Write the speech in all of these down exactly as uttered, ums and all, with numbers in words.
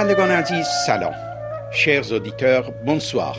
شنوندگان عزیز سلام. Chers auditeurs, bonsoir.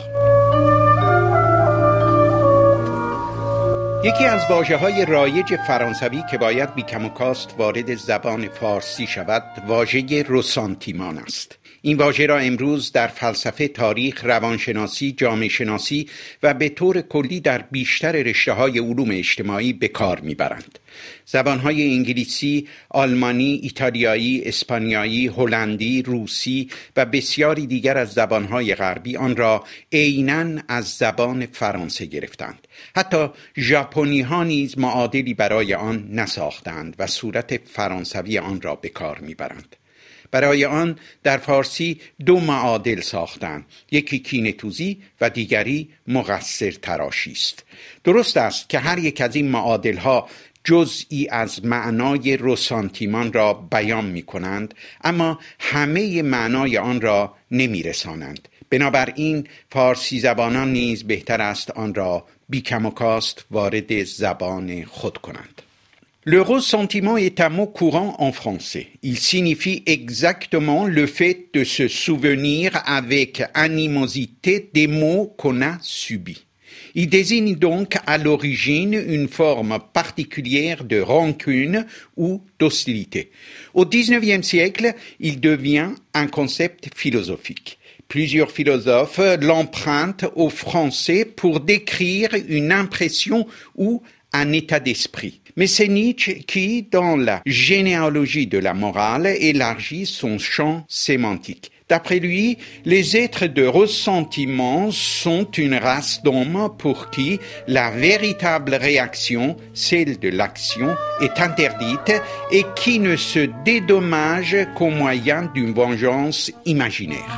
یکی از واژه‌های رایج فرانسوی که باید بی کم و کاست وارد زبان فارسی شود، واژه رسانتیمان است. این واژه را امروز در فلسفه، تاریخ، روانشناسی، جامعه شناسی و به طور کلی در بیشتر رشته‌های علوم اجتماعی به کار می‌برند. زبان‌های انگلیسی، آلمانی، ایتالیایی، اسپانیایی، هلندی، روسی و بسیاری دیگر از زبان‌های غربی آن را عیناً از زبان فرانسه گرفتند. حتی ژاپنی‌ها نیز معادلی برای آن نساختند و صورت فرانسوی آن را به کار می‌برند. برای آن در فارسی دو معادل ساختند، یکی کینه‌توزی و دیگری مقصر تراشی است. درست است که هر یک از این معادل‌ها جزئی از معنای رسانتیمان را بیان می کنند، اما همه معنای آن را نمی رسانند. بنابراین فارسی زبانان نیز بهتر است آن را بی کم و کاست وارد زبان خود کنند. Le ressentiment est un mot courant en français. Il signifie exactement le fait de se souvenir avec animosité des maux qu'on a subis. Il désigne donc à l'origine une forme particulière de rancune ou d'hostilité. Au dix-neuvième siècle, il devient un concept philosophique. Plusieurs philosophes l'empruntent au français pour décrire une impression ou un état d'esprit. Mais c'est Nietzsche qui, dans la généalogie de la morale, élargit son champ sémantique. D'après lui, les êtres de ressentiment sont une race d'hommes pour qui la véritable réaction, celle de l'action, est interdite et qui ne se dédommagent qu'au moyen d'une vengeance imaginaire.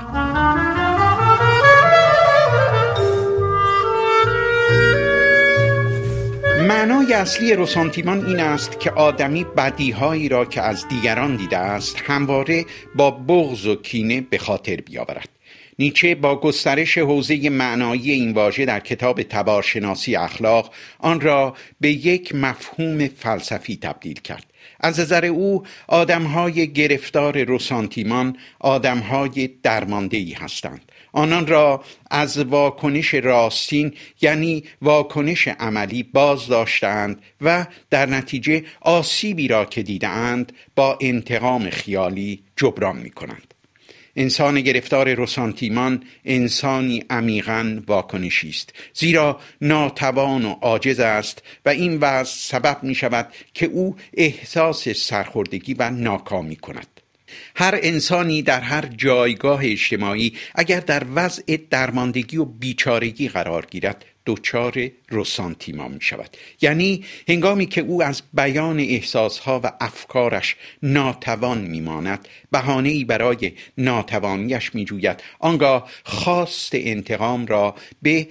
معنای اصلی رسانتیمان این است که آدمی بدیهایی را که از دیگران دیده است همواره با بغض و کینه به خاطر بیاورد. نیچه با گسترش حوزه معنایی این واژه در کتاب تبارشناسی اخلاق آن را به یک مفهوم فلسفی تبدیل کرد. از نظر او آدم‌های گرفتار رسانتیمان آدم‌های درمانده‌ای هستند. آنان را از واکنش راستین یعنی واکنش عملی باز داشتند و در نتیجه آسیبی را که دیدند با انتقام خیالی جبران می کنند. انسان گرفتار رسانتیمان انسانی عمیقاً واکنشی است، زیرا ناتوان و عاجز است و این وضع سبب می شود که او احساس سرخوردگی و ناکامی کند. هر انسانی در هر جایگاه اجتماعی اگر در وضع درماندگی و بیچارگی قرار گیرد دچار رسانتیمان می شود. یعنی هنگامی که او از بیان احساسها و افکارش ناتوان می ماند، بهانه‌ای برای ناتوانیش می جوید، آنگاه خواست انتقام را به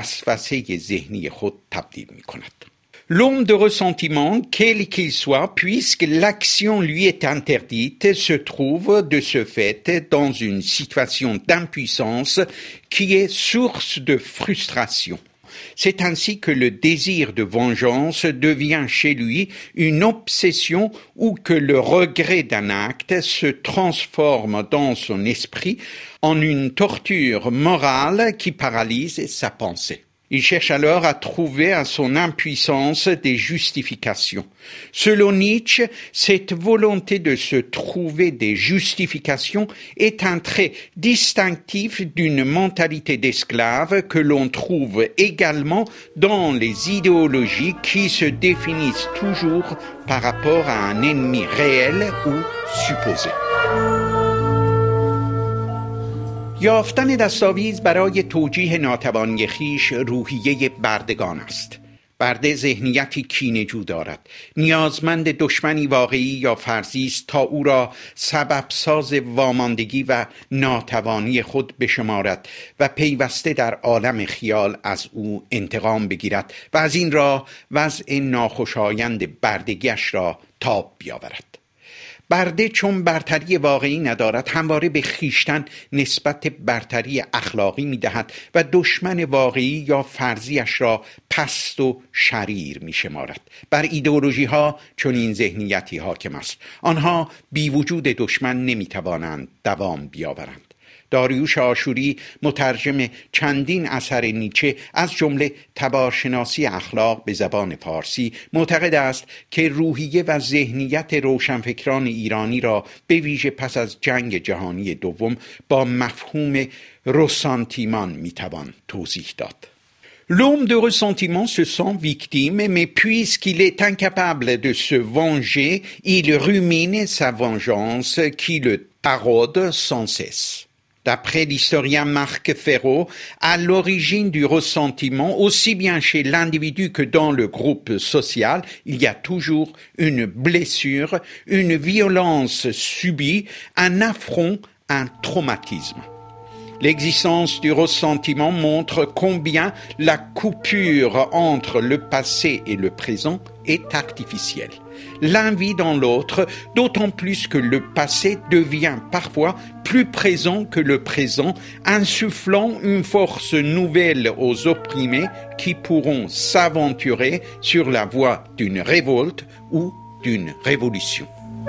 وسوسه ذهنی خود تبدیل می کند. L'homme de ressentiment, quel qu'il soit, puisque l'action lui est interdite, se trouve de ce fait dans une situation d'impuissance qui est source de frustration. C'est ainsi que le désir de vengeance devient chez lui une obsession ou que le regret d'un acte se transforme dans son esprit en une torture morale qui paralyse sa pensée. Il cherche alors à trouver à son impuissance des justifications. Selon Nietzsche, cette volonté de se trouver des justifications est un trait distinctif d'une mentalité d'esclave que l'on trouve également dans les idéologies qui se définissent toujours par rapport à un ennemi réel ou supposé. یافتن دستاویز برای توجیه ناتوانی خویش روحیه بردگان است. برده ذهنیتی کینه‌جو دارد، نیازمند دشمنی واقعی یا فرضی است تا او را سبب ساز واماندگی و ناتوانی خود بشمارد و پیوسته در عالم خیال از او انتقام بگیرد و از این راه وضع ناخوشایند بردگیش را تاب بیاورد. برده چون برتری واقعی ندارد همواره به خیشتن نسبت برتری اخلاقی می‌دهد و دشمن واقعی یا فرضیش را پست و شریر می‌شمارد. بر ایدئولوژی‌ها چون این ذهنیتی حاکم است. آنها بی وجود دشمن نمی‌توانند دوام بیاورند. داریوش آشوری مترجم چندین اثر نیچه از جمله تبارشناسی اخلاق به زبان فارسی معتقد است که روحیه و ذهنیت روشنفکران ایرانی را به ویژه پس از جنگ جهانی دوم با مفهوم رسانتیمان میتوان توضیح داد. L'homme de ressentiment se sent victime, mais puisqu'il est incapable de se venger, il rumine sa vengeance qui le taraude sans cesse. D'après l'historien Marc Ferraud, à l'origine du ressentiment, aussi bien chez l'individu que dans le groupe social, il y a toujours une blessure, une violence subie, un affront, un traumatisme. L'existence du ressentiment montre combien la coupure entre le passé et le présent est artificielle. L'un vit dans l'autre, d'autant plus que le passé devient parfois plus présent que le présent, insufflant une force nouvelle aux opprimés qui pourront s'aventurer sur la voie d'une révolte ou d'une révolution.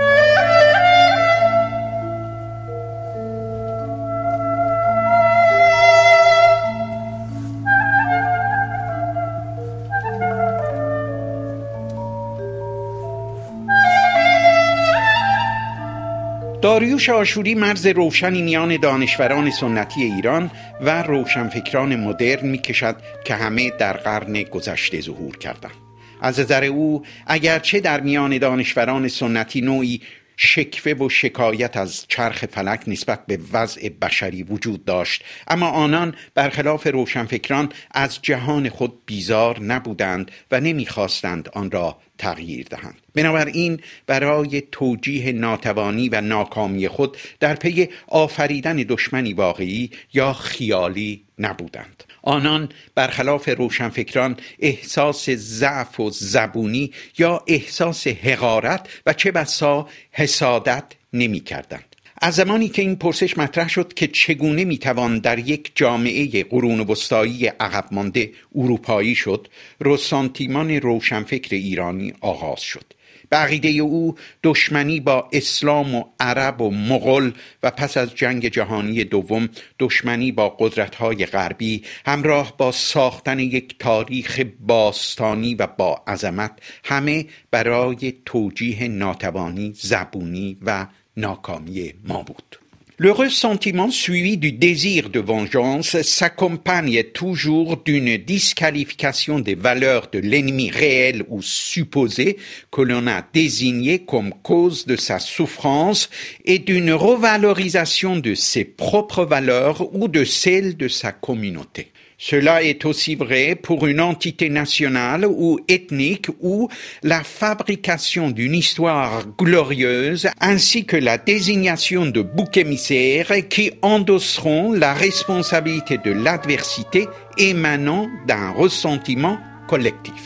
داریوش آشوری مرز روشنی میان دانشوران سنتی ایران و روشنفکران مدرن میکشد که همه در قرن گذشته ظهور کردند. از نظر او اگرچه در میان دانشوران سنتی نوعی شکوه و شکایت از چرخ فلک نسبت به وضع بشری وجود داشت، اما آنان برخلاف روشنفکران از جهان خود بیزار نبودند و نمیخواستند آن را تغییر دهند. بنابراین برای توجیه ناتوانی و ناکامی خود در پی آفریدن دشمنی واقعی یا خیالی نبودند. آنان برخلاف روشنفکران احساس ضعف و زبونی یا احساس حقارت و چه بسا حسادت نمی کردند. از زمانی که این پرسش مطرح شد که چگونه میتوان در یک جامعه قرون وسطایی عقب مانده اروپایی شد، رسانتیمان روشنفکر ایرانی آغاز شد. به عقیده او دشمنی با اسلام و عرب و مغول و پس از جنگ جهانی دوم دشمنی با قدرت‌های غربی همراه با ساختن یک تاریخ باستانی و با عظمت همه برای توجیه ناتوانی، زبونی و ناکامی ما بود. Le ressentiment suivi du désir de vengeance s'accompagne toujours d'une disqualification des valeurs de l'ennemi réel ou supposé que l'on a désigné comme cause de sa souffrance et d'une revalorisation de ses propres valeurs ou de celles de sa communauté. Cela est aussi vrai pour une entité nationale ou ethnique où la fabrication d'une histoire glorieuse ainsi que la désignation de boucs émissaires qui endosseront la responsabilité de l'adversité émanant d'un ressentiment collectif.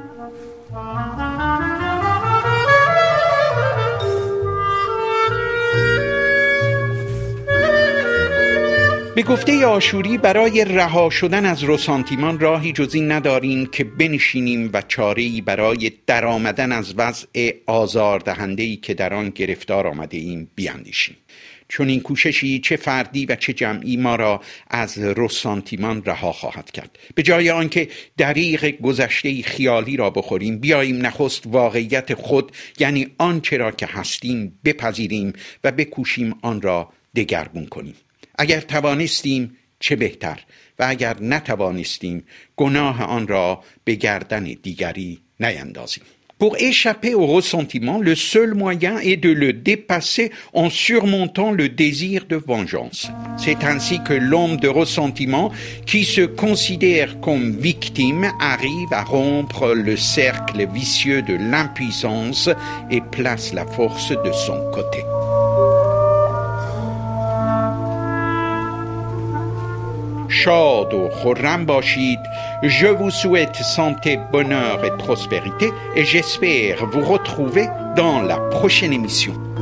به گفته آشوری برای رها شدن از رسانتیمان راهی جز این نداریم که بنشینیم و چاره‌ای برای درآمدن از وضع آزاردهنده‌ای که در آن گرفتار آمده ایم بیاندیشیم. چون این کوششی چه فردی و چه جمعی ما را از رسانتیمان رها خواهد کرد. به جای آنکه دریغ گذشته‌ای خیالی را بخوریم، بیاییم نخست واقعیت خود یعنی آنچه را که هستیم بپذیریم و بکوشیم آن را دگرگون کنیم. اگر توانستیم چه بهتر و اگر نتوانستیم گناه آن را به گردن دیگری نیندازیم. Pour échapper au ressentiment, le seul moyen est de le dépasser en surmontant le désir de vengeance. C'est ainsi que l'homme de ressentiment, qui se considère comme victime, arrive à rompre le cercle vicieux de l'impuissance et place la force de son côté. شاد و خرم باشید. Je vous souhaite santé, bonheur et prospérité et j'espère vous retrouver dans la prochaine émission.